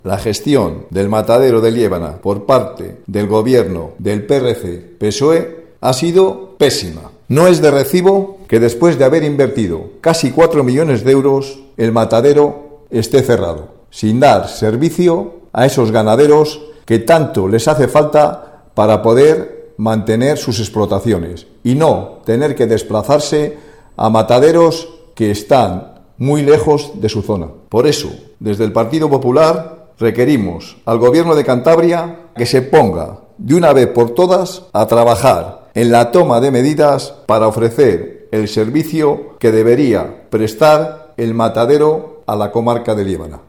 La gestión del matadero de Liébana por parte del gobierno del PRC-PSOE ha sido pésima. No es de recibo que después de haber invertido casi 4 millones de euros, el matadero esté cerrado, sin dar servicio a esos ganaderos que tanto les hace falta para poder mantener sus explotaciones y no tener que desplazarse a mataderos que están muy lejos de su zona. Por eso, desde el Partido Popular requerimos al Gobierno de Cantabria que se ponga de una vez por todas a trabajar en la toma de medidas para ofrecer el servicio que debería prestar el matadero a la comarca de Liébana.